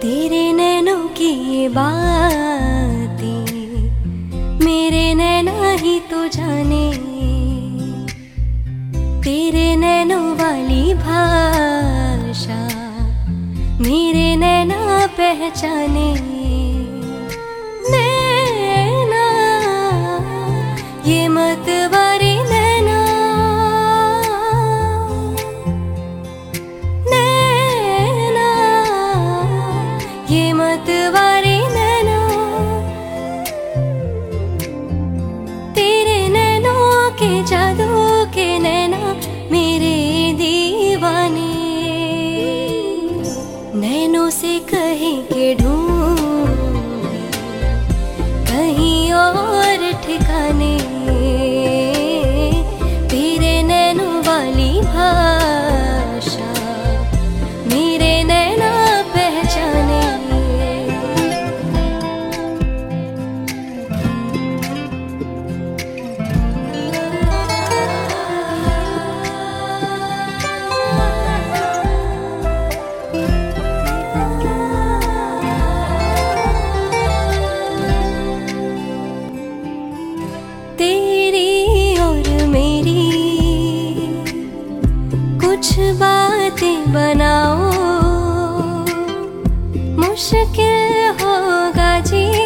तेरे नैनों की ये बातें मेरे नैना ही तो जाने, तेरे नैनों वाली भाषा मेरे नैना पहचाने। नैना ये मतवारी नैना, नैना ये मतवारी नैना, तेरे नैनों के जादू के नैना मेरे दीवाने। नैनों से कहीं के ढूंढे कहीं और ठिकाने, तेरे नैनों वाली भाषा मेरे नैना पहचाने। तेरी और मेरी कुछ बातें बनाओ, मुश्किल होगा जी